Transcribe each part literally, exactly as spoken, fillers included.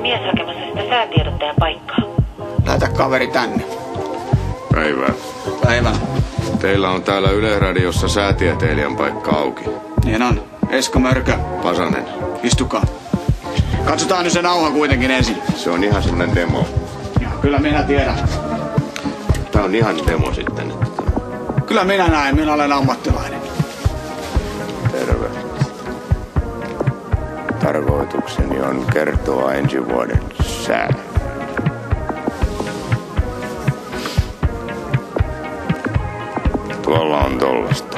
mies hakemassa sitä säätiedottajan paikkaa. Lähetä kaveri tänne. Päivää. Päivää. Teillä on täällä Yle-radiossa säätieteilijän paikka auki. Niin on. Esko Mörkö. Pasanen. Istukaa. Katsotaan nyt se nauha kuitenkin ensin. Se on ihan sellainen demo. Joo, kyllä minä tiedän. Tää on ihan demo sitten. Kyllä minä näen, minä olen ammattilainen. Terve. Tarkoitukseni on kertoa ensi vuoden sää. Tuolla on tollasta.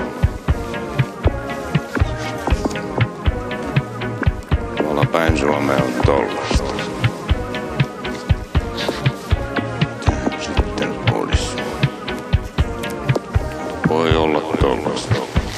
Tuolla päin Suomea on tollasta. Tää sitten olisi. Voi olla tollasta.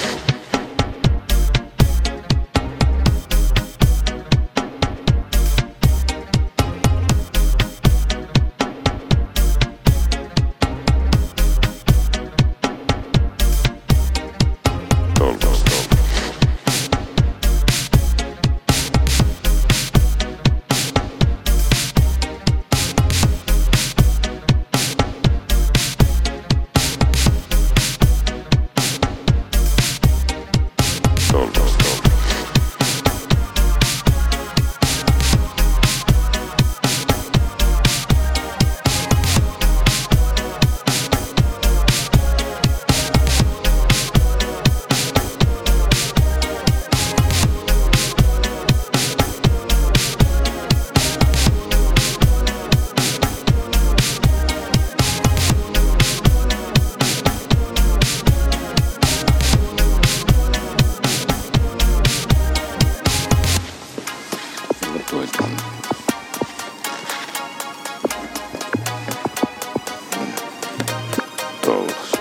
Tollasta.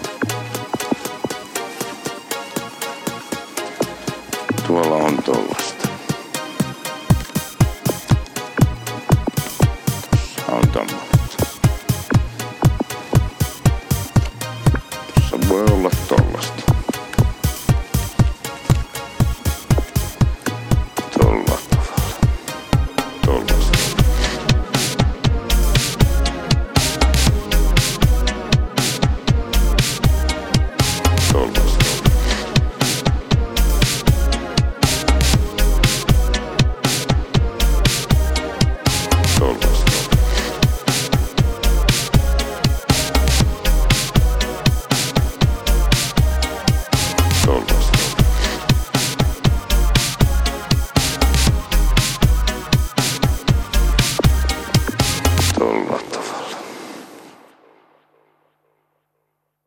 Tuolla on tollasta. Tuossa on tommonen.